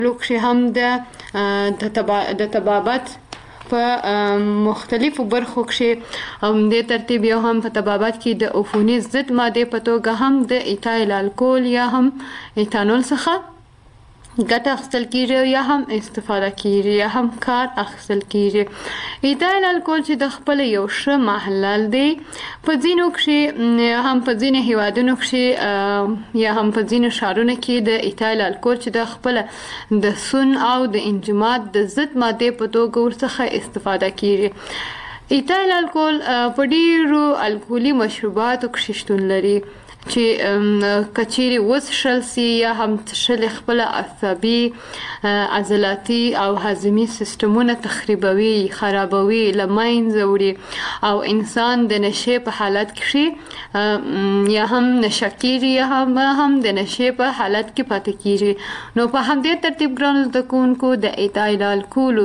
لوکشي هم د طبابت په مختلفو برخو کې د ترتیب یو هم په طبابت کې د عفوني ضد ماده په توګه هم د ایتایل الکول یا هم ایتانول څخه ګټه اخیستل کیږي یا هم استفاده کیږي یا هم کار اخیستل کیږي. ایتایل الکول چې د خپل یو ښه محلل دی په ځینو کې هم په ځینو هیوادونو کې یا هم په ځینو ښارونو کې د ایتایل الکول چې د خپل د سون او د انجماد د ضد ماده په توګه ورڅخه استفاده کیږي. ایتایل الکول په ډیرو الکولي مشروباتو کې شتون لري چې کچيري وڅښل سي یا هم څښل خپل عصبي عضلاتي او هضمي سیستمونه تخریبوي خرابوي لمنځه وړي او انسان د نشې په حالت کې یا هم نشکيري یا هم د نشې په حالت کې پاتې کیږي. نو په همدې ترتیب ګرانو زده کوونکو د ایتایل الکول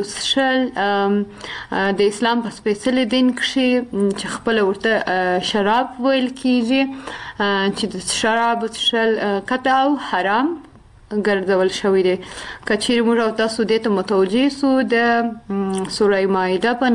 څښل د اسلام په سپېڅلي دین کې چې خپل ورته شراب ویل کیږي چې د شراب څښل قطع او حرام ګرځول شوی دی. کچیر موږ او تاسو دې ته متوجه سو د سوره مائده په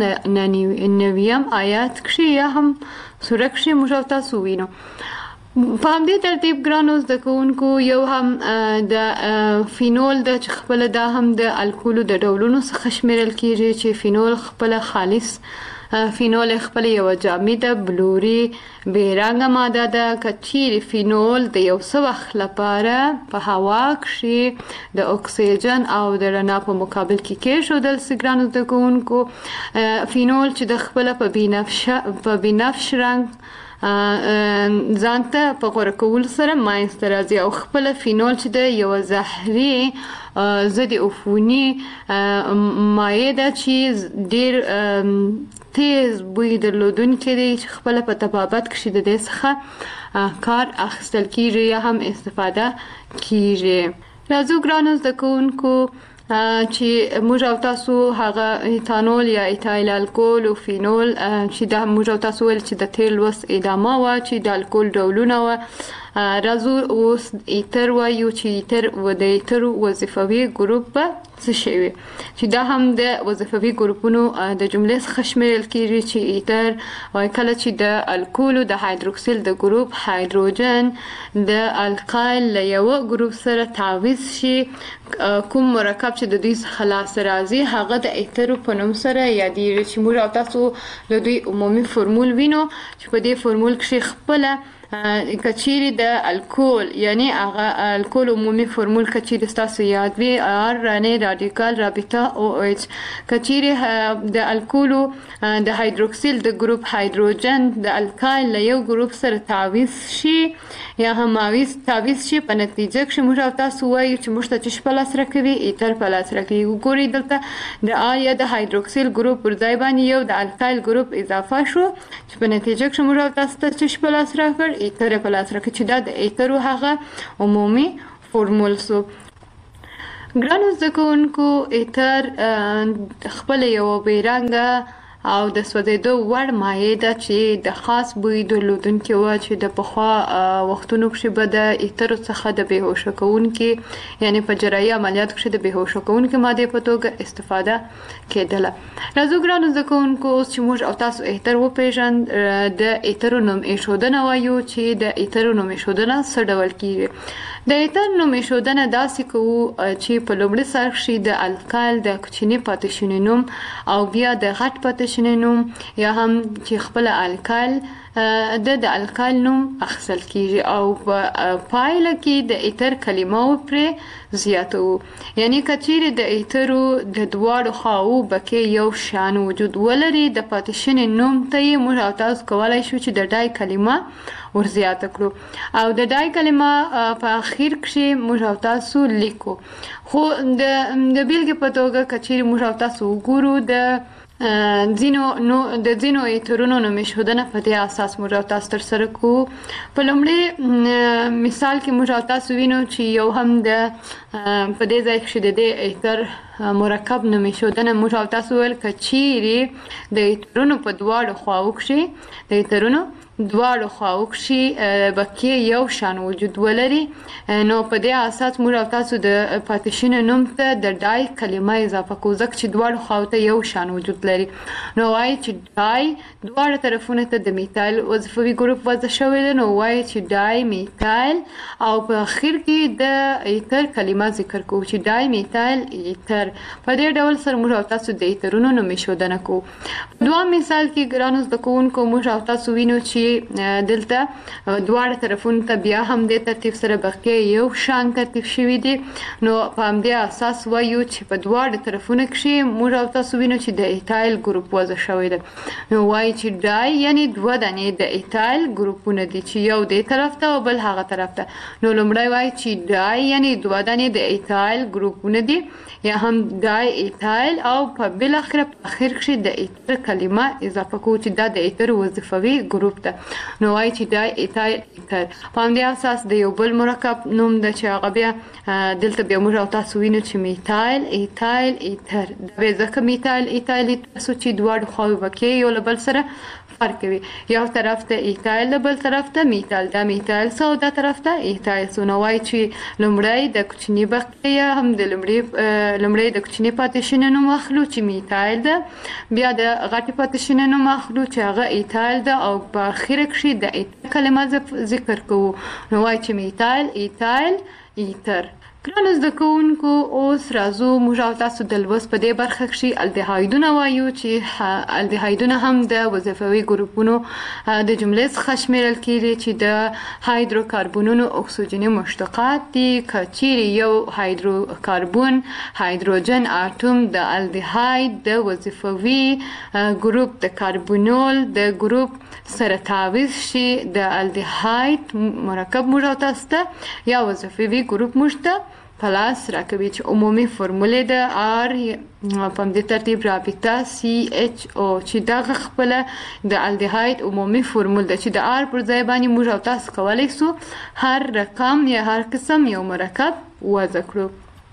9 آیات کې یا هم سوره کې موږ او تاسو وینو. په همدې ترتیب ګرانو زده کوونکو یو هم د فینول د خپل دا هم د الکولو د ډولونو څخه شمیرل کیږي چې فینول خپل خالص فینول خپل یو جامده بلوري بیرنګه ماده ده. کچیر فینول د یو څه وخت لپاره په هوا کې د اکسیجن او د رڼا په مقابل کې کېښودل سي ګرانو زده کوونکو. فینول چې د خپل په بنفش رنګ ځانته په غوره کول سره ماینسته راځي او خپل فینول چې د یو زهري ضد عفوني مایع ده چې ډیر تیز بوی درلودونکی دی چې خپل په طبابت کې د دې څخه کار اخیستل کیږي یا هم استفاده کیږي. راځو ګرانو زده کوونکو چې موږ او تاسو هغه ایتانول یا ایتایل الکول او فینول چې د موږ او تاسو ول چې د تیل وس ادامه وا چې د الکول ډولونه وا. راځو اوس ایتر وایو چې ایتر و د ایتر وظیفوي ګروپ څه شی وي چې دا هم د وظیفوي ګروپونو د جملې څخه شمیرل کیږي چې ایتر وای کله چې د الکول د هایدروکسیل د ګروپ هایدروجن د القایل له یو ګروپ سره تعویض شي کوم مرکب چې د دوی څخه لاسته راځي هغه د ایتر په نوم سره یادېږي چې موږ او تاسو د دوی عمومي فرمول وینو چې په دې فرمول کې خپل کچيري د الکول یعنی هغه الکول عمومي فرمول کچيري تاسو یاد وي ار رانه رادیکال رابطه او ایچ. کچيري د الکول د هایدروکسیل د ګروپ هایدروجن د الکایل له یو ګروپ سره تعویض شي یا هم تعویض شي په نتیجه کې موږ او تاسو وایو چې موږ ته چې په لاس راکوي ایتر په لاس راکوي. وګورئ دلته د آیا د هایدروکسیل ګروپ پر ځای باندې یو د الکایل ګروپ اضافه شو چې په نتیجه کې موږ او تاسو ته چې په لاس راکړ ایتر په لاس راکړي چې دا د ایتر هغه عمومي فورمول سو. ګرانو زده کوونکو ایتر خپل یو بیرنګه او د سوځېدو وړ مایع ده چې د خاص بوی درلودونکې وه چې د پخوا وختونو کې به د ایترو څخه د بېهوشه کوونکې یعنې په جراحي عملیاتو کې د بېهوشه کوونکې مادې په توګه استفاده کېدله. راځو ګرانو زده کوونکو اوس چې موږ او تاسو ایتر وپېژند د ایترو نوم ایښودنه وایو چې د ایترو نوم ایښودنه څه ډول کیږي. د ایتر نوم ایښودنه داسې کوو چې په لومړي سر کې د الکایل د کوچني پاتې شوني نوم او بیا د غټ پاتې شوني نوم یا هم چې خپل الکایل د الکایل نوم اخیستل کیږي او په پایله کې د ایتر کلمه پرې زیاتو. یعنی کچېرې د ایترو د دواړو خواو بکې یو شان وجود ولري د پاتې شوني نوم ته یې موږ او تاسو کولی شو چې د ډای کلمه ورزیاته کړو او د ډای کلمه په اخر کې موږ او تاسو لیکو. خو د بیلګې په توګه کچېرې موږ او تاسو وګورو د ځینو ایترونو نوم ایښودنه په دې اساس موږ او تاسو ترسره کوو. په لومړي مثال کې موږ او تاسو وینو چې یو هم د په دې ځای کې د دې ایتر مرکب نوم ایښودنه موږ او تاسو ویل کچېرې د ایترونو په دواړو خواو کې د ایترونو دواړو خواو کښې بقیې یو شان وجود ولري، نو په دې اساس موږ او تاسو د پاتیشن نوم ته د ډای کلمه اضافه کوو، ځکه چې دواړو خواو ته یو شان وجود لري. نو وایي چې ډای دواړه طرفونو ته د میتایل وظیفوي ګروپ وضع شوی دی، نو وایي چې ډای میتایل، او په اخر کې د ایتر کلمه ذکر کوو چې ډای میتایل ایتر. په دې ډول سره موږ او تاسو د ایترونو نوم ایښودنه کوو. دوام مثال کې ګرانو زده کوونکو موږ او تاسو وینو چې دلته دواړه طرفونو ته بیا هم د ترتیب سره بقیه یو شان ترتیب شوي دي، نو په همدې اساس وایو چې په دواړه طرفونو کښې موږ او تاسو وینو چې د ایتایل ګروپ وضع شوی دی. نو وایي چې ډای یعنې دوه دانې د ایتایل ګروپونه دي چې یو دې طرف ته او بل هغه طرف ته. نو لومړی وایي چې ډای یعنې دوه دانې د ایتایل ګروپونه دي، یا هم ډای ایتایل، او په بالاخره په اخر کښې د ایتر کلمه اضافه کوو چې دا د ایتر وظیفوي ګروپ ده. نو وایي چې ډای ایتایل ایتر. په همدې اساس د یو بل مرکب نوم ده چې هغه بیا دلته بیا موږ او تاسو وینو چې میتایل ایتایل ایتر. دا بیا ځکه میتایل ایتایل ایتر سو چې دواړو خواوې بقیې یو له بل سره فرق کوي، یو طرف ته ایتایل د بل طرف ته میتایل، دا میتایل سو دا طرف ته ایتایل سو. نو وایي چې لومړی د کوچني بقیه هم د لومړی د کوچني پاتیشن نوم اخلو چې میتایل ده، بیا د غټې پاتیشن نوم اخلو چې هغه ایتایل ده، او په اخره کښې د ایتر کلمه ذکر کوو. نو وایي چې میتایل ایتایل ایتر. ګرانو زده کوونکو اوس راځو موږ او تاسو د لوست په دې برخه کښې الدهایدونه وایو چې الدهایدونه هم د وظیفوي ګروپونو د جملې څخه شمیرل کېږي چې د هایدروکاربونونو اکسیجني مشتقات دي. که چیرې یو هایدروکاربون هایدروجن اتوم د الدهاید د وظیفوي ګروپ د کاربونول د ګروپ سره تعویض شي، د الدهاید مرکب موږ او تاسو ته یا وظیفوي ګروپ موږ ته پلاس راکوي چې عمومي فرمولې ده آر په همدې ترتیب رابطه CHO چې دغه خپله د الدهاید عمومي فرمول ده چې د آر پر ځای باندې موږ او تاسو کولی سو هر رقم یا هر قسم یو مرکب وضع کړو.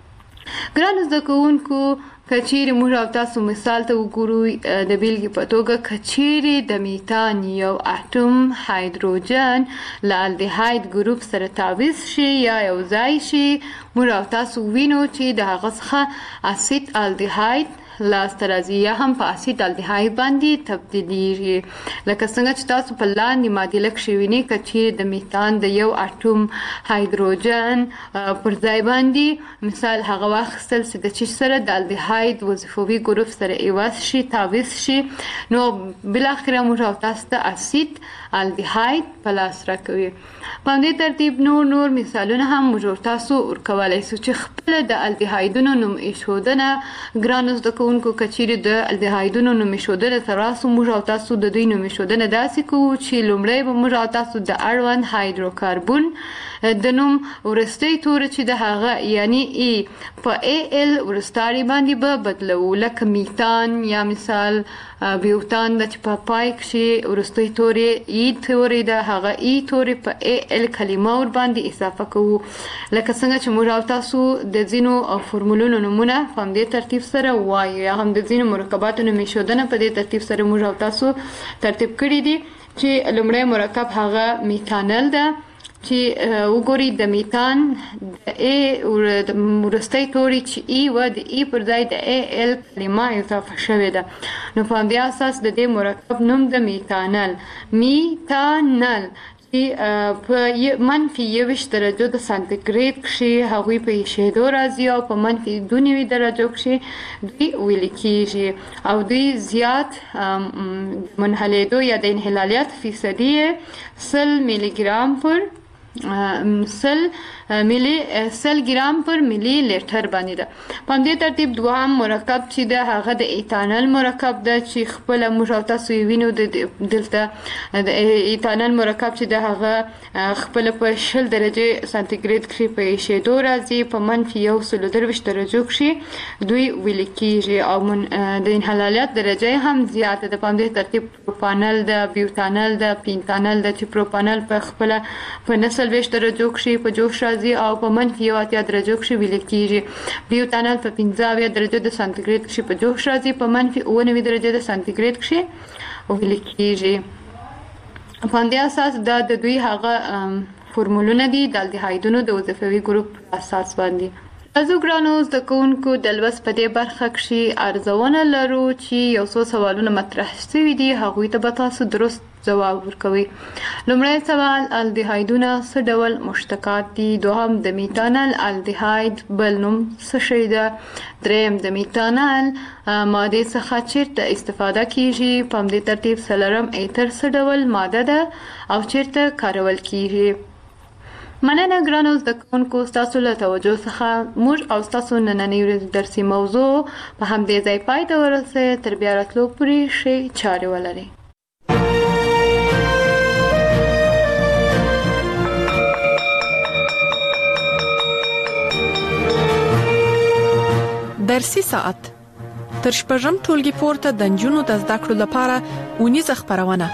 ګرانو زده کوونکو که چیرې موږ او تاسو مثال ته وګورو د بیلګې په توګه که چیرې د میتان یو اتوم هایدروجن له الدهاید ګروپ سره تعویض شي یا یو ځای شي، موږ او تاسو وینو چې د هغه څخه اسید الدهاید لاسته راځي یا هم په اسید الدهاید باندې تبدیلیږي. لکه څنګه چې تاسو په لاندې معادله کښې وینئ که چیرې د میتان د یو اتوم هایدروجن پر ځای باندې مثال هغه واخیستل چې د چیش سره د الدهاید وظیفوي ګروپ سره عوض شي تعویض شي، نو بالاخره موږ او تاسو ته اسید الدهاید په لاس راکوي. په همدې ترتیب نور مثالونه هم موږ تاسو ورکولی سو چې خپله د الدهایدونو نوم ایښودنه ګرانو زده کوونکو که چیرې د الدهایدونو نوم ایښودنې ته راسو موږ او تاسو د دوی نوم ایښودنه داسې کوو چې لومړی به موږ او تاسو د اړوند هایدروکاربون د نوم وروستی توری چې د هغه یعنی ای په AL وروستاري باندې به بدلوو، لکه میتان یا مثال بیوتان د چې په پای کښې وروستی توری ای توری ده هغه ای توری په AL کلمه ور باندې اضافه کوو. لکه څنګه چې موږ او تاسو د ځینو فورمولونو نومونه په همدې ترتیب سره وایو یا هم د ځینو مرکباتو نوم ایښودنه په دې ترتیب سره موږ او تاسو ترتیب کړي دي چې لومړی مرکب هغه میتانل ده چې وګورئ د میتان د ای د وروستی توری چې ای و د ای پر ځای د AL کلمه اضافه شوې ده، نو په همدې اساس د دې مرکب نوم د میتانل چې په -21 درجو د سانتیګریډ کښې هغوی په ایښېدو راځي او په -92 درجو کښې دوی ویلې کېږي او دوی زیات منحلیدو یا د انحلالیت فیصدي 100 میلی ګرام پر 100 ګرام پر میلی لیټر باندې ده. په همدې ترتیب دوهم مرکب چې ده هغه د ایتانل مرکب ده چې خپله موږ او تاسو یې وینو دلته د ایتانل مرکب چې ده هغه خپله په 20 درجې سانتیګریډ کښې په ایښېدو راځي، په -123 درجو کښې دوی ویلې کېږي او د انحلالیت درجه هم زیاته ده. په همدې ترتیب پروپانل ده، بیوتانل ده، پینتانل ده چې پروپانل په خپله په 40 درجو کښې په جوش راځي او په -80 درجو کښې ویلې کېږي. بیوتانل په 15 درجو د سانتیګریډ کښې په جوش راځي، په -90 درجو د سانتیګریډ کښې ویلې کېږي. په همدې اساس دا د دوی هغه فورمولونه دي د الډیهایدونو د وظیفوي ګروپ اساس باندې. تاسو ګرانو زده کوونکو د لوست په دې برخه کې ارزونه لرو چې یو څو سوالونه مطرح شوي دي، هغوی ته به تاسو درست جواب ورکوي. لومړی سوال، الډیهایدونه څه ډول مشتقات دي؟ دوهم، د میتانل الډیهاید بل نوم څه شی ده؟ دریم، د میتانل ماده څخه چیرته استفاده کیږي؟ په همدې ترتیب څلورم، ایتر څه ډول ماده ده او چیرته کارول کیږي؟ مننه ګرانو زده کوونکو ستاسو له توجه څخه. موږ او ستاسو نننۍ ورځې درسي موضوع په همدې ځای پای ته ورسوي. تر بیا راتلو پورې ښې چارې ولرئ. درسي ساعت تر شپږم ټولګي پورته د نجونو د زده کړو لپاره اونیزه خبرونه.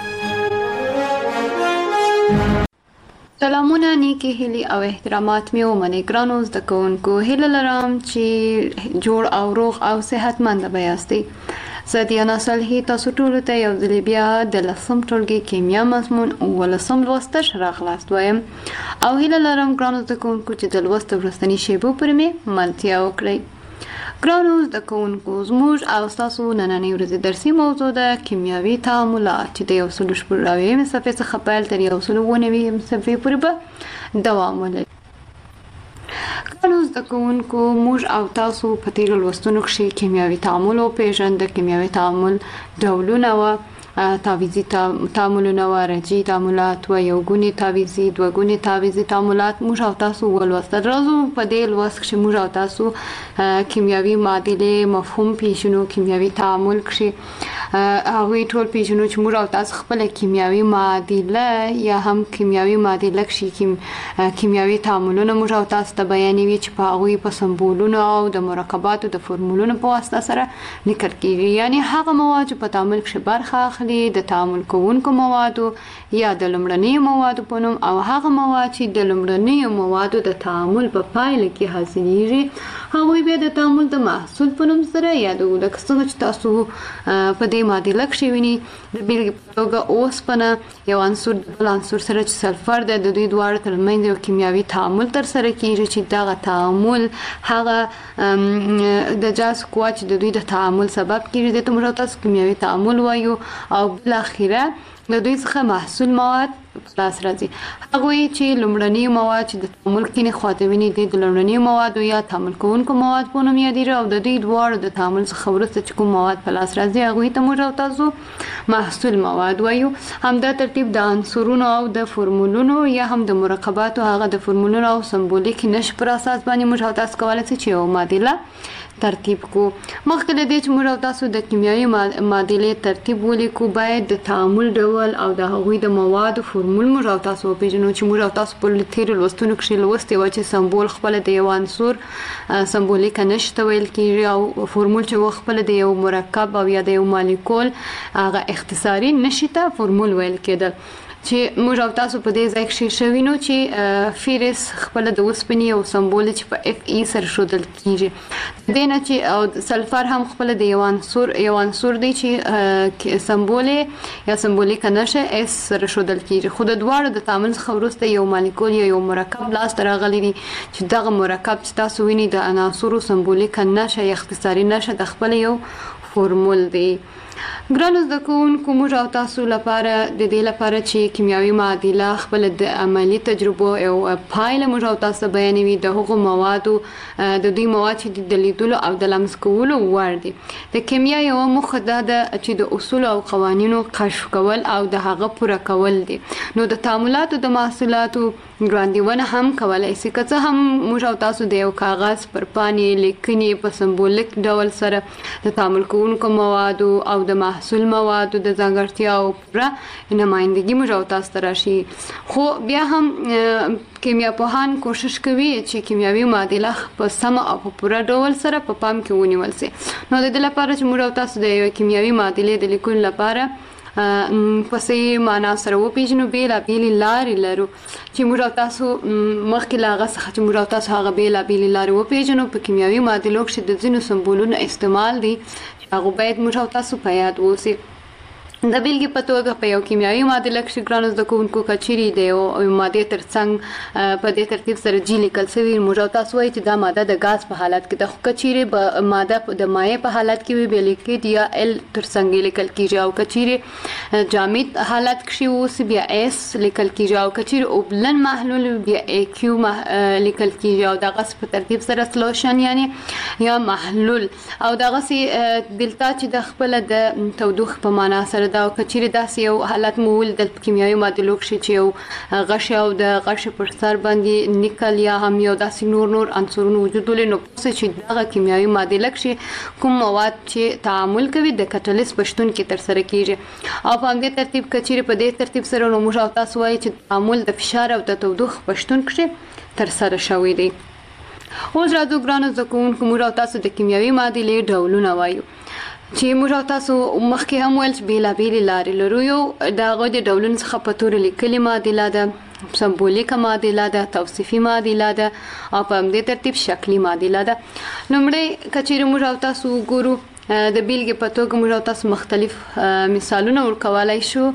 سلامونه، نیکی هیلي او احترامات مې ومنئ ګرانو زده کوونکو. هیله لرم چې جوړ او روغ او صحتمند به یاستئ. زه دیانا صالحي تاسو ټولو ته یو ځل بیا د 10م ټولګي کیمیا مضمون 19م لوست راغلاست وایم او هیله لرم ګرانو زده کوونکو چې د لوست وروستنی شیبو پر مې ملتیا وکړئ. ګرانو زده کوونکو، زموږ او ستاسو نننۍ ورځې درسي موضوع ده کیمیاوي تعاملات چې د 190 صفحې څخه پیل تر 190 صفحې پورې به دوام ولري. ګرانو زده کوونکو، موږ او تاسو په تیرو لوستونو کې کیمیاوي تعامل وپېژند. د کیمیاوي تعامل ډولونه و تعویضي تعاملونه و رجعي تعاملات و یو ګوني تعویضي، دوه ګوني تعویضي تعاملات موږ او تاسو ولوستل. راځو په دې لوست کې موږ او تاسو کیمیاوي معادلې مفهوم پیژنو. کیمیاوي تعامل کې هغه ټول پیژنو چې موږ او تاسو خپل کیمیاوي معادله یا هم کیمیاوي معادله کې کیمیاوي تعاملونه موږ او تاسو ته بیانوي چې په هغه په سمبولونو او د مرکباتو د فورمولونو په واسطه سره لیکل کیږي. یعنی هغه مواد چې په تعامل کې برخه اخلي د تعامل کوونکو موادو یا د لومړنیو موادو په نوم، او هغه مواد چې د لومړنیو موادو د تعامل په پایله کې حاصلېږي هغوی بیا د تعامل د محصول په نوم سره یادوو. لکه څنګه چې تاسو په دې معادله کې وینئ د بیلګې په توګه اوسپنه یو عنصر د بل عنصر سره چې سلفر ده، د دوی دواړو ترمنځ یو کیمیاوي تعامل ترسره کیږي چې دغه تعامل هغه د جاز قوه چې د دوی د تعامل سبب کیږي د موږ تاسو کیمیاوي تعامل وایو او بل اخیره د دوی څخه محصول مواد خلاص راځي. هغه چې لومړني مواد چې د تعامل کې نه خاطویني دي د لومړني مواد یا تعامل کوونکو مواد په نوم یادېږي او د دوی دواړو د تعامل څخه وروسته چې کوم مواد خلاص راځي هغه ته موږ او تاسو محصول مواد وایو. همدا ترتیب د عنصرونو او د فورمولونو یا هم د مرکباتو هغه د فورمولونو او سمبولیک نښ پر اساس باندې موږ او تاسو کولای شو چې یو معادله ترتیب کو. مخکې له دې چې موږ او تاسو د کیمیاوي معادلې ترتیب ولیکو باید د تعامل ډول او د هغوی د موادو فورمول موږ او تاسو وپیژنو چې موږ او تاسو په تیرو لوستونو کې لوستي و چې سمبول خپل د یو عنصر سمبولیک نښ ته ویل کیږي او فورمول چې خپل د یو مرکب او یا د یو مالیکول هغه اختصاري نښ ته فورمول ویل کېدل. چې موږ او تاسو په دې ځای کې شوي نو چې فیرس خپل د اوسپنې او سمبول چې په اف ای سره ښودل کیږي دینه چې او سلفر هم خپل د یو عنصر دی چې سمبول یا سمبولیک نښه اس سره ښودل کیږي. خو د دواړو د تعامل څخه وروسته یو مالیکول یا یو مرکب لاس ته راغلی دی چې دغه مرکب چې تاسو وینئ د عناصرو سمبولیک نښه یا اختصاري نښه د خپل یو فورمول دی. ګرانو زده کوونکو، موږ او تاسو لپاره د دې لپاره چې کیمیاوي معادله خپل د عملی تجربو او پایله موږ او تاسو بیانوي د هغو موادو د دوی مواد چې د لیدلو او د لمس کولو وړ دي. د کیمیا یو موخه ده چې د اصول او قوانینو کشف کول او د هغه پوره کول دي. نو د تعاملاتو د محصولاتو وړاندوینه هم کولای شي. که څه هم موږ او تاسو د یو کاغذ پر پاڼې لیکنې په سمبولیک ډول سره د تعامل کوونکو موادو او د محصول موادو د ځانګړتیاو پوره نمایندګي موږ او تاسو ته راشي. خو بیا هم کیمیا پوهان کوشش کوي چې کیمیاوي معادله په سمه او په پوره ډول سره په پام کې ونیول شي. نو د دې لپاره چې موږ او تاسو د کیمیاوي معادلې د لیکلو لپاره په صحیح معنا سره وپیژنو بیلابېلې لارې لرو چې موږ او تاسو مخکې له هغه څخه چې موږ او تاسو هغه بیلابېلې لارې وپیژنو په کیمیاوي معادلو کې د ځینو سمبولونو استعمال دی هغه باید موږ او تاسو په یاد اوسي. د بیلګې په توګه په یو کیمیاوي معادله کې ګرانو زده کوونکو کچيري د یو ماده ترڅنګ په دې ترتیب سره جی لیکل شوی موږ او تاسو وایي چې دا ماده د غاز په حالت کې د کچيري په ماده د مایع په حالت کې وي لیکید یا ال ترڅنګ لیکل کیږي او کچيري جامد حالت کې اوس بیا اس لیکل کیږي او کچيري اوبلن محلول بیا ای کیو لیکل کیږي او د غاز په ترتیب سره سولوشن یعنی یا محلول او دغه سي دلته چې د خپل د تودوخه په معنا سره دا کچيري داسې یو حالت مول د کیمیاوي معادلو کې چې یو غش او د غش پر سر باندې نیکل یا هم یو داسې نور عنصرونه وجود لري نو چې دغه کیمیاوي معادله کې کوم مواد چې تعامل کوي د کټالیست پښتون کې تر سره کیږي او په همدې ترتیب کچيري په دې ترتیب سره نو موږ تاسو وایي چې تعامل د فشار او د تودوخه پښتون کې تر سره شوی دی. اوس راځو ګرانو زده کوونکو موږ تاسو د کیمیاوي معادلې ډولونه وایو چې موږ تاسو مخکې هم ویل چې بیلابېلې لارې لرو. یو د هغو د ډولونو څخه په تورې لیکلې معادله ده، سمبولیکه معادله ده، توصیفي معادله ده او په همدې ترتیب شکلي معادله ده. لومړی که چیرې موږ تاسو وګورو د بیلګې په توګه موږ تاسو مختلف مثالونه ورکولای شو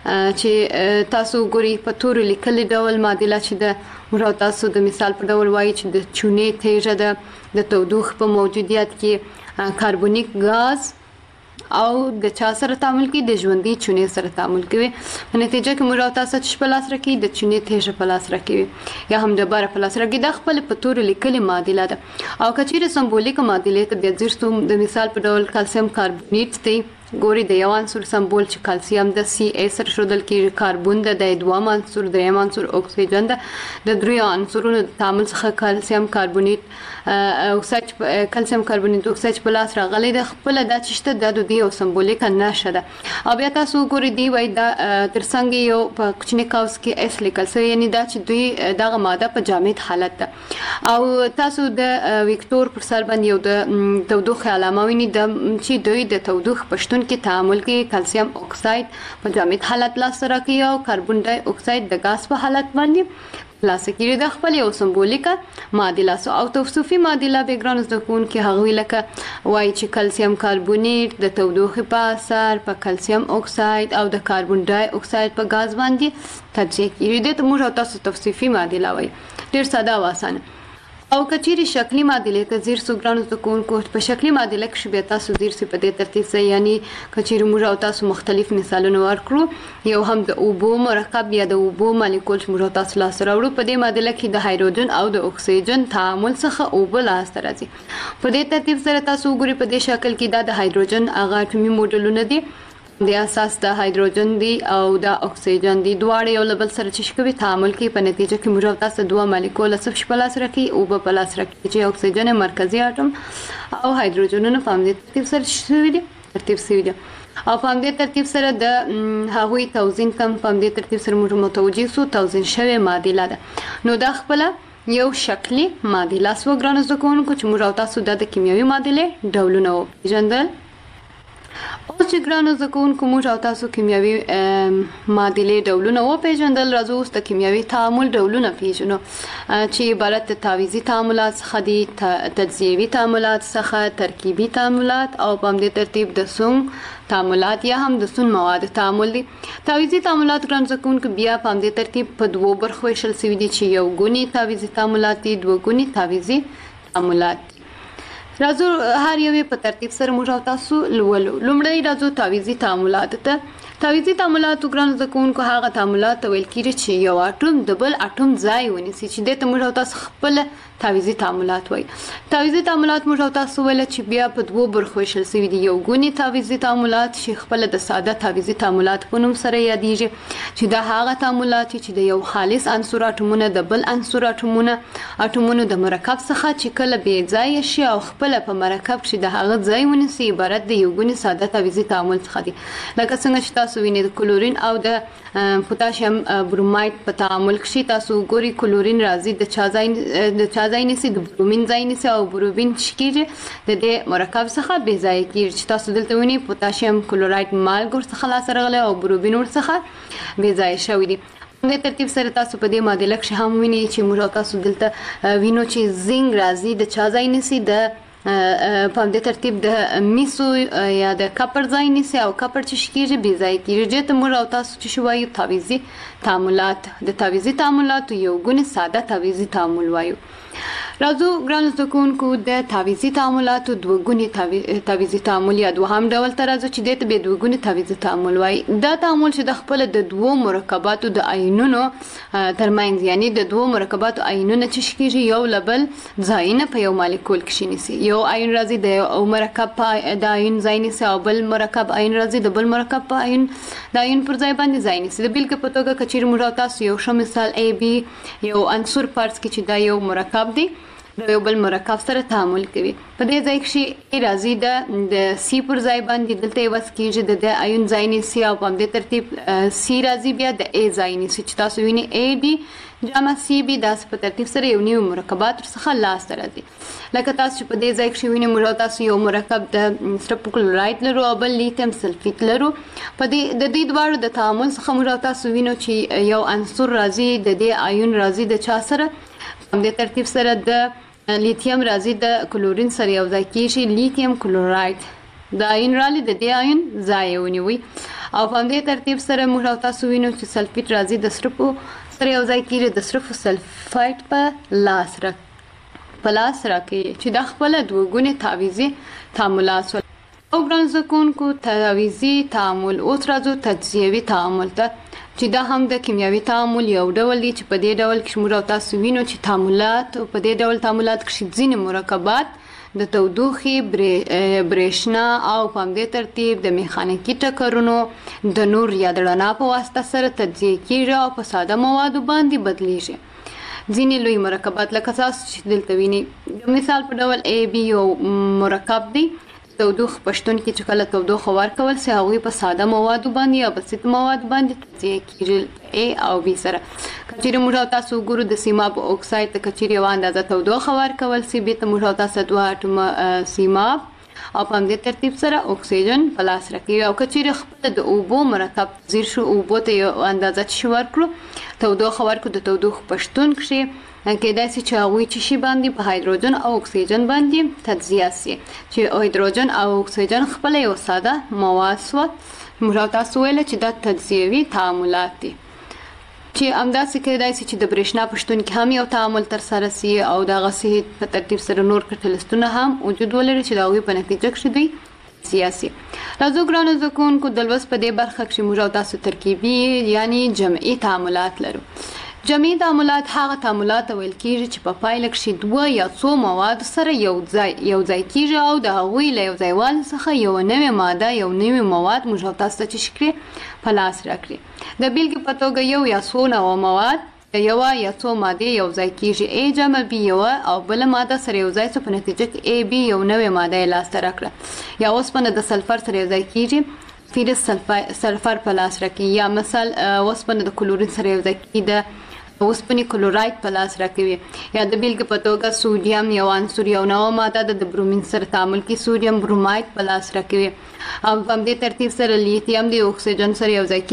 چې تاسو ګوري په تورې لیکلې ډول معادله چې د موږ تاسو د مثال په ډول وایي چې د چونې تیږه ده د تودوخې په موجودیت کې کاربونیک غاز او د چا سره تعامل کوي د ژوندۍ چونې سره تعامل کوي په نتیجه کې موږ تاسو چې په لاس راکې د چونې تیږه په لاس راکې یا هم د بار په لاس راکې د خپل په تور لیکلې معادله ده او کچېره سمبولیک معادله ته د زیرستو د مثال په ډول کلسیم کاربونیټ دی ګوري د یو عنصر سمبول چې کلسیم د سی ای سره شودل کې کاربون د دوام عنصر دریم عنصر اکسیجن د درې عنصرونو د تعامل څخه کلسیم کاربونیټ اکساید کلسیم کاربونیټ اکساید په لاس راغلي د خپل د چشته د دوی او سمبولیک نشه ده او بیا تاسو ګوري دی وای دا ترڅنګ یو په کوچنی کاوس کې اس لیکل سوی یعنی دا چې دوی دغه ماده په جامد حالت ده او تاسو د وکتور پر سر باندې یو د تودوخه علامه ویني د چې دوی د تودوخه پښتون کې تعامل کې کلسیم اکساید په جامد حالت لاس سره کوي او کاربن ډای اکساید د غاز په حالت باندې لاس کې د خپل یو سمبولیکه معادله او توصیفي معادله به ګران زده کوونکي هغه لکه وایي چې کلسیم کاربونیټ د تودوخې په اثر په کلسیم اکساید او د کاربن ډای اکساید په غاز باندې تجزیه کیږي د موږ تاسو توصیفي معادله وایي ډیر ساده او اسانه او کچيري شکلی معادله ته زیر سوګرانو د کوونکو په شکلی معادله کې به تاسو زیر څه په دې ترتیب سره یعنی کچيري موږ او تاسو مختلف مثالونه ورکړو یو هم د اوبو مرکب یا د اوبو مالیکول چې موږ تاسو لاس راوړو په دې معادله کې د هایدروجن او د اکسیجن تعامل څخه اوبو لاس راځي په دې ترتیب سره تاسو ګوري په دې شکل کې د هایدروجن هغه اټومي موډلونه دي د اساس د هایدروجن دی او د اکسیجن دی دواړه یو بل سره چې کوي تعامل کوي په نتیجه کې موږ تاسو دوه مالیکول صرف په لاس راکې او په لاس راکې چې اکسیجن مرکزی اټوم او هایدروجنونه په همدې ترتیب سره شوي دي او په همدې ترتیب سره د هغوی توزین کم په همدې ترتیب سره موږ متوجه سو توزین شوی معادله ده نو دا خپل یو شکلی معادله سو ګران زده کوونکو چې موږ تاسو د کیمیاوي معادله ډولونه وپېژندل او چې ګرانو زده کوونکو موږ او تاسو کیمیاوي معادلې ډولونه وپېژندل راځو اوس د کیمیاوي تعامل ډولونه پیژنو چې عبارت د تعویضي تعاملات څخه دي تجزیوي تعاملات څخه ترکیبي تعاملات او په همدې ترتیب د سون تعاملات یا هم د سون مواد تعامل دي تعویضي تعاملات ګرانو زده کوونکو بیا په همدې ترتیب په دوو برخو ویشل شوي دي چې یو ګوني تعویضي تعاملات دي دوه ګوني تعویضي تعاملات راځو هر یو په ترتیب سره موږ تاسو لولو لومړی راځو تعویضي تعاملات ته تعویضي تعاملات ګران زده کوونکو هغه تعاملات ویل کیږي چې یو اټوم د بل اټوم ځای ونیسي چې د موږ تاسو خپل تعویضي تعاملات وایي تعویضي تعاملات موږ تاسو ویل چې بیا په دوه برخو ویشل شوي دي یو ګوني تعویضي تعاملات چې خپل د ساده تعویضي تعاملات په نوم سره یادېږي چې دا هغه تعاملات چې د یو خالص عنصر اټومونه د بل عنصر اټومونو د مرکب څخه چې کله بې ځای شي او خپل په مرکب چې د هغه ځای ونیسي عبارت د یو ګوني ساده تعویضي تعامل څخه دي لکه څنګه چې تاسو وینئ د کلورین او د پوتاشیم برومایډ په تعامل کې تاسو ګوري کلورین راځي د چا ځای نیسي د برومین ځای نیسي او برومین شکیږي د دې مرکب څخه بې ځای کیږي چې تاسو دلته وینئ پوتاشیم کلورایډ مالګ ورڅخه لاسته راغلی او برومین ورڅخه بې ځای شوی دی د ترتیب سره تاسو په دې معادله کې هم وینئ چې موږ تاسو دلته وینو چې زنګ راځي د چا ځای نیسي د په دې ترتیب د میسو یا د کپر ځای نیسي او کپر چې شکیږي بي ځای کیږي چې موږ او تاسو چې شوایو تعویزي تعاملات د تعویزي تعاملات یو ګونه ساده تعویزي تعامل وایو. راځو ګران زده کوونکو د تعویزي تعاملات دوه ګوني تعویزي تعامل یا دوهم ډول ته راځو چې د دوه ګوني تعویزي تعامل وایي. دا تعامل چې د خپل د دوه مرکباتو د آیونونو ترمنځ یعنی د دوه مرکباتو آیونونه چې شکیږي یو لبل ځایونه په یو مالیکول کې شینسي. یو آیون راځي د یو مرکب د آیون ځای نیسي او بل مرکب آیون راځي د بل مرکب په آیون د آیون پر ځای باندې ځای نیسي. د بیلګې په توګه کچیر موږ تاسو یو ښه مثال ای بي یو عنصر فرض کړئ چې دا یو مرکب دی د یو بل مرکب سره تعامل کوي. په دې ځای کې راځي د سی پر ځای باندې دلته وس کېږي د آیون ځای نیسي او په دې ترتیب سی راځي بیا د ای ځای نیسي چې تاسو وینئ ای بي جمع سی بي دا په ترتیب سره یو نیو مرکبات څخه لاس ته راځي. لکه تاسو په دې ځای کې وینئ موږ تاسو یو مرکب د سټپ کلوراید لرو او بل لیتیم سلفیت لرو. په دې د دې دوه د تعامل څخه موږ تاسو وینو چې یو عنصر راځي د دې آیون راځي د چا سره په دې ترتیب سره د لیتیم راځي د کلورین سره یو ځای کیږي لیتیم کلوراید د آیون رالی د دې آیون ځای ونیوي او په دې ترتیب سره موږ تاسو وینو چې سلفیت راځي د سټرپو سره یو ځای کیږي د سټرپو سلفایت په لاس راکې چې د خپل دوه ګوني تعویزي تعاملات او ګران زده کوونکو تعویزي تعامل اوس راځو تجزیوي تعامل ته چې دا هم د کیمیاوي تعامل یو ډول دی چې په دې ډول کې موږ تاسو وینو چې تعاملات په دې ډول تعاملات کې ځینې مرکبات د تودوخې برېښنا او په دې ترتیب د میخانیکي ټکرونو د نور یا د رڼا په واسطه سره تجزیه کیږي او په ساده موادو باندې بدلیږي. ځینې لوی مرکبات لکه تاسو چې دلته وینئ د مثال په ډول ای بي یو مرکب دی تودوخه پښتون کې چې کله تودوخه ورکول سي هغه په ساده موادو باندې یا بسيط مواد باندې تجزیه کیږي ا او بي سره. کچېره موږ تاسو ګورو د سیماب اکساید ته کچېره یو اندازه تودوخه ورکول سي به ته موږ تاسو دوه اټوم سیماب او په دې ترتیب سره اکسیجن پلاس راکوي او کچېره خپل د اوبو مرکب زیر شو اوبو ته یو اندازه چې ورکړو تودوخه ورکړو د تودوخه پښتون کې کېدای شي چې هغوی چې شي باندې په هایدروجن او اکسیجن باندې تجزیه شي چې هایدروجن او اکسیجن خپل یو ساده مواد سو موږ تاسو ویل چې دا تجزیوي تعاملات دي چې همداسې کېدای شي چې د برېښنا پښتون کې هم یو تعامل تر سره شي او د غسي په ترتیب سره نور کټلستونه هم وجود ولري چې دا هغوی په نتیجه کې دوی سیاسي. راځو ګرانو زده کوونکو د لوست په دې برخه کې موږ تاسو ترکیبي یعنی جمعي تعاملات لرو. جمعي تعاملات هغه تعاملات ویل کېږي چې په پایله کې دوه یا څو مواد سره یو ځای کېږي او د هغوی له یو ځایوالي څخه یو نوې ماده یو نوې مواد موږ تاسو ته چې شکرې په لاس راکړي. د بیلګې په توګه یو یا څو نوع مواد یو یا څو مادې یو ځای کېږي ا جمع بي یو او بل ماده سره یو ځای څه په نتیجه کې ا بي یو نوې ماده لاس ته راکړه یا اوسپنه د سلفر سره یو ځای کېږي فیرس سلفر په لاس راکړي یا مثال اوسپنه د کلورین سره یو ځای کېږي د اوسپنې کلوراید په لاس راکوي یا د بیلګې په توګه سوډیم یو عنصر یو نوع ماده د برومین سره تعامل کې سوډیم بروماید په لاس راکوي او په دې ترتیب سره لیتیم د اکسیجن سره یو ځای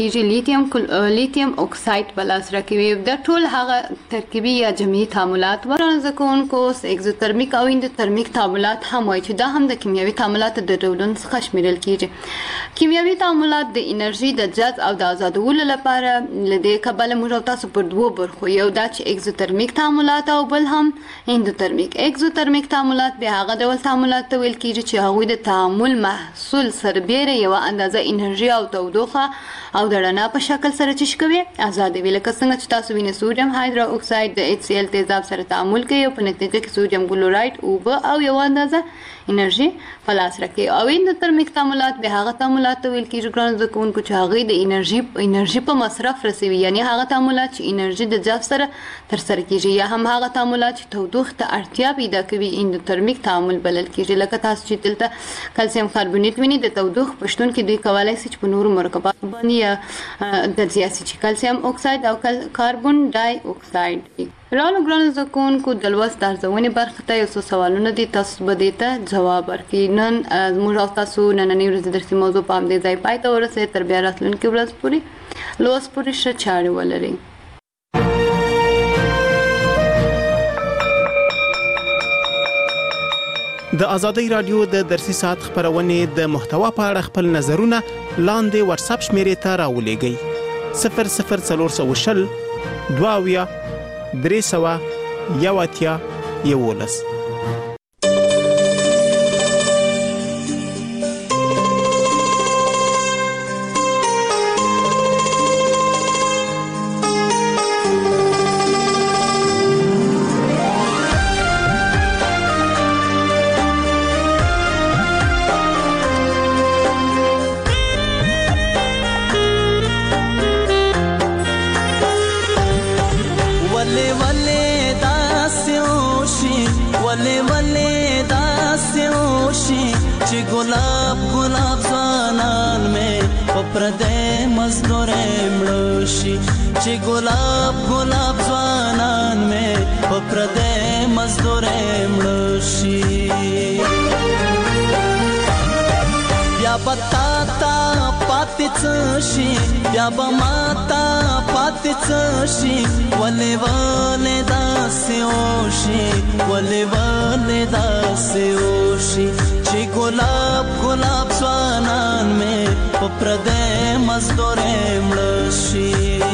کېږي لیتیم اکساید په لاس راکوي. د ټول هغه ترکیبي یا جمعي تعاملات ورنه کوونکو اگزوترمیک او اندوترمیک تعاملات هم وایي چې دا هم د کیمیاوي تعاملاتو د ډولونو څخه شمیرل کېږي. کیمیاوي تعاملات د انرژي د جذب او د آزادولو لپاره لدې کبله موږ تاسو په دوه خو یو دا چې اگزوترمیک تعاملات او بل هم اندوترمیک. اگزوترمیک تعاملات به هغه ډول تعاملات ته ویل کېږي چې هغوی د تعامل محصول سربیره یو اندازه انرژي او تودوخه او د رڼا په شکل سره چې کوي آزادوي. لکه څنګه چې تاسو وینئ سوډیم هایدرو اکساید د HCl تیزاب سره تعامل کوي او په نتیجه کې سوډیم کلوراید اوبه او یو اندازه انرژي په لاس راکوي. او اندوترمیک تعاملات به هغه تعاملات ته ویل کېږي ګرانو زده کوونکو چې هغوی د انرژي په مصرف رسوي یعنی هغه تعاملات چې انرژي د جذب سره ترسره کېږي یا هم هغه تعاملات چې تودوخې ته اړتیا پیدا کوي اندوترمیک تعامل بلل کېږي. لکه تاسو چې دلته کلسیم کاربونیت وینئ د تودوخې په شتون کې دوی کولی شي چې په نورو مرکباتو باندې تجزیه شي چې کلسیم اکساید او کاربون ډای اکساید دي. رالو ګرانو زده کوونکو د لوست ارزونې برخې ته یو څو سوالونه دي تاسو به دې ته جواب ورکړئ. نن زموږ او تاسو نننۍ ورځې درسي موضوع په همدې ځای پای ته ورسوي. تر بیا راتلونکې ورځ پورې لوست پورې ښه چاړې ولرئ. د ازادي رادیو د درسي ساعت خبرونه د محتوا په اړه خپل نظرونه لاندې واتس اپ شمیرې ته راولېږئ 00420 22 300 11. गुलाब गुलाब ज़वानान में पप्रदे मज़दूरे मड़ोशी ची गुलाब गुलाब ज़वानान में पप्रदे मज़दूरे मड़ोशी या बताता पातिचशी या बमाता पातिचशी वले वले दास्योशी वले वले दास्योशी ची गुलाब गुलाब ज़वानान में पप्रदे मज़दूरे मड़ोशी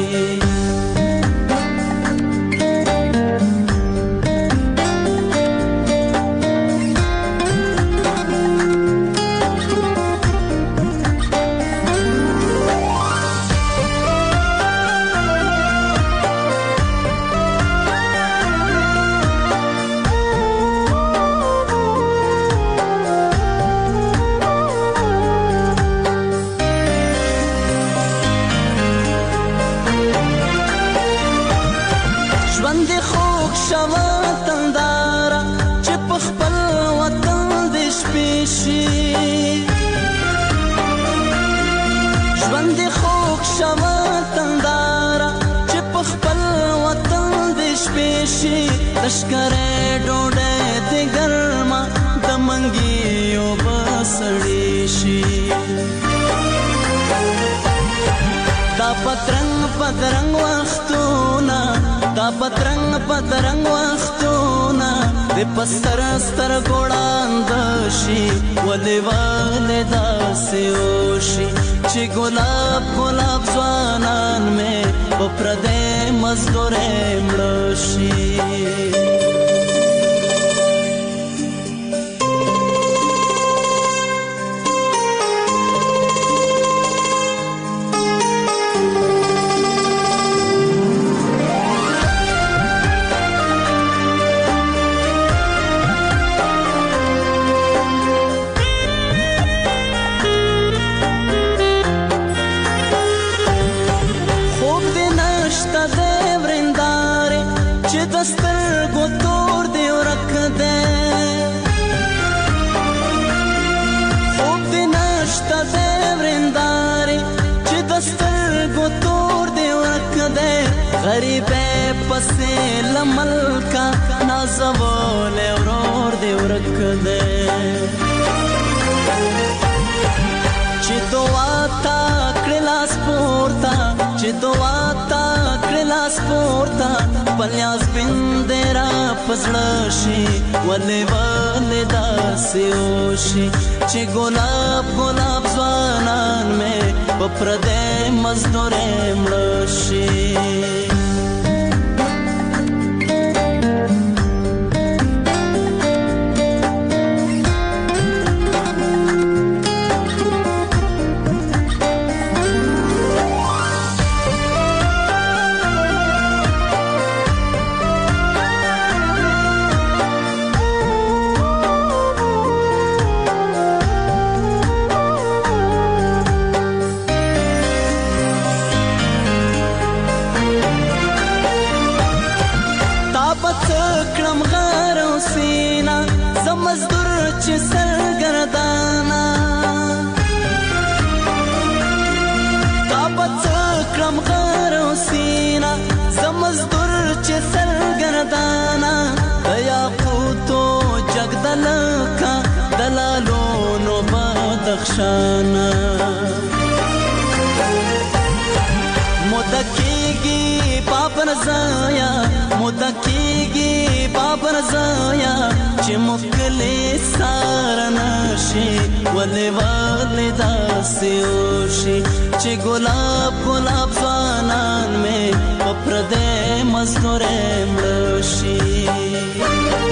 लश्करे डोडे दे गर्मा दमंगियो बसड़ीशी दा पतरंग पतरंग वख्तूना दा पतरंग पतरंग वख्तूना दे पस्तर स्तर गोड़ांदशी वले वले दास्योशी ची गुलाब गुलाब ज़वानान में पप्रदे मज़दूरे मड़ोशी गरीबे पसे लमल का नाज़वोले औरोर दे उरक दे चिदोआता क्रिलास पोर्ता चिदोआता क्रिलास पोर्ता पल्यास बिंदेरा पसड़शी वले वले दास्योशी ची गुलाब गुलाब ज़वानान में पप्रदे मज़दूरे मड़ोशी दलालोनो मदकीगी पापन जाया मदकीगी خبر زایا چې مخکلې ساره نشي ولې ولې داسې وشي چې ګلاب ګلاب ځوانان مې په پردې مزدورې مړه شي